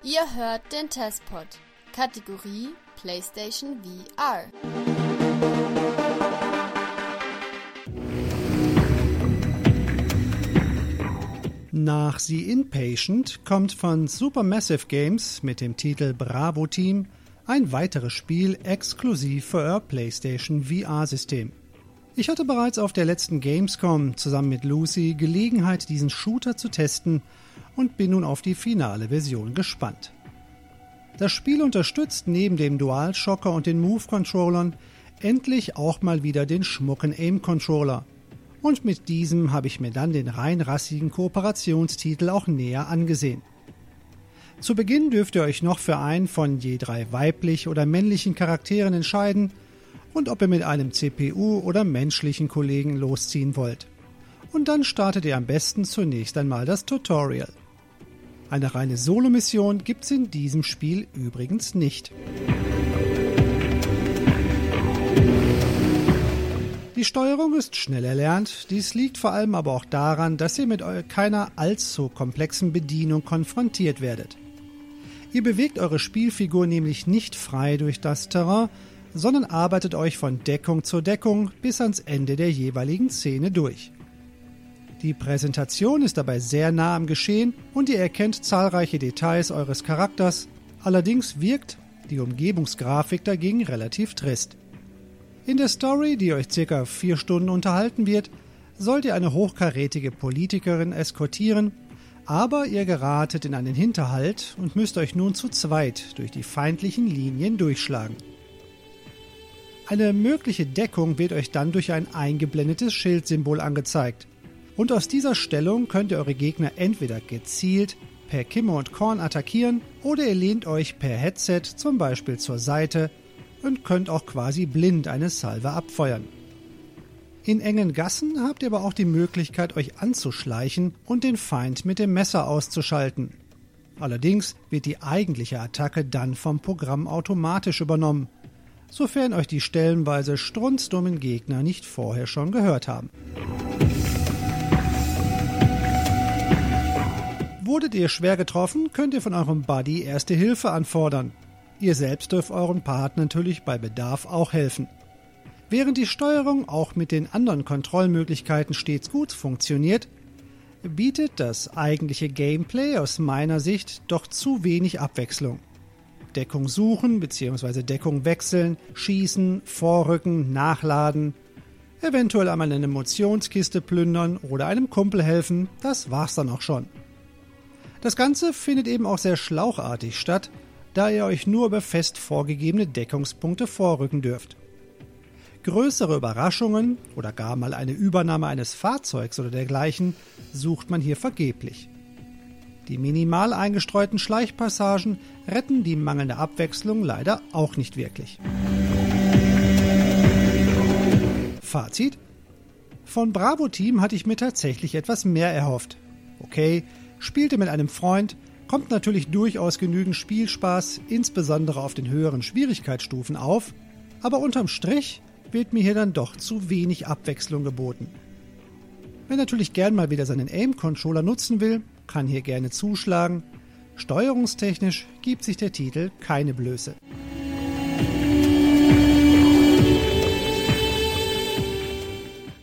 Ihr hört den Testpod, Kategorie PlayStation VR. Nach The Inpatient kommt von Supermassive Games mit dem Titel Bravo Team ein weiteres Spiel exklusiv für euer PlayStation VR-System. Ich hatte bereits auf der letzten Gamescom zusammen mit Lucy Gelegenheit, diesen Shooter zu testen und bin nun auf die finale Version gespannt. Das Spiel unterstützt neben dem DualShocker und den Move-Controllern endlich auch mal wieder den schmucken Aim-Controller. Und mit diesem habe ich mir dann den rein rassigen Kooperationstitel auch näher angesehen. Zu Beginn dürft ihr euch noch für einen von je 3 weiblich oder männlichen Charakteren entscheiden und ob ihr mit einem CPU oder menschlichen Kollegen losziehen wollt. Und dann startet ihr am besten zunächst einmal das Tutorial. Eine reine Solo-Mission gibt's in diesem Spiel übrigens nicht. Die Steuerung ist schnell erlernt, dies liegt vor allem aber auch daran, dass ihr mit keiner allzu komplexen Bedienung konfrontiert werdet. Ihr bewegt eure Spielfigur nämlich nicht frei durch das Terrain, sondern arbeitet euch von Deckung zu Deckung bis ans Ende der jeweiligen Szene durch. Die Präsentation ist dabei sehr nah am Geschehen und ihr erkennt zahlreiche Details eures Charakters, allerdings wirkt die Umgebungsgrafik dagegen relativ trist. In der Story, die euch ca. 4 Stunden unterhalten wird, sollt ihr eine hochkarätige Politikerin eskortieren, aber ihr geratet in einen Hinterhalt und müsst euch nun zu zweit durch die feindlichen Linien durchschlagen. Eine mögliche Deckung wird euch dann durch ein eingeblendetes Schildsymbol angezeigt. Und aus dieser Stellung könnt ihr eure Gegner entweder gezielt per Kimme und Korn attackieren oder ihr lehnt euch per Headset zum Beispiel zur Seite und könnt auch quasi blind eine Salve abfeuern. In engen Gassen habt ihr aber auch die Möglichkeit, euch anzuschleichen und den Feind mit dem Messer auszuschalten. Allerdings wird die eigentliche Attacke dann vom Programm automatisch übernommen, sofern euch die stellenweise strunzdummen Gegner nicht vorher schon gehört haben. Wurdet ihr schwer getroffen, könnt ihr von eurem Buddy Erste Hilfe anfordern. Ihr selbst dürft euren Partner natürlich bei Bedarf auch helfen. Während die Steuerung auch mit den anderen Kontrollmöglichkeiten stets gut funktioniert, bietet das eigentliche Gameplay aus meiner Sicht doch zu wenig Abwechslung. Deckung suchen bzw. Deckung wechseln, schießen, vorrücken, nachladen, eventuell einmal eine Munitionskiste plündern oder einem Kumpel helfen, das war's dann auch schon. Das Ganze findet eben auch sehr schlauchartig statt, da ihr euch nur über fest vorgegebene Deckungspunkte vorrücken dürft. Größere Überraschungen oder gar mal eine Übernahme eines Fahrzeugs oder dergleichen sucht man hier vergeblich. Die minimal eingestreuten Schleichpassagen retten die mangelnde Abwechslung leider auch nicht wirklich. Fazit: Von Bravo Team hatte ich mir tatsächlich etwas mehr erhofft. Okay, spielte mit einem Freund, kommt natürlich durchaus genügend Spielspaß, insbesondere auf den höheren Schwierigkeitsstufen auf, aber unterm Strich wird mir hier dann doch zu wenig Abwechslung geboten. Wer natürlich gern mal wieder seinen Aim-Controller nutzen will, kann hier gerne zuschlagen. Steuerungstechnisch gibt sich der Titel keine Blöße.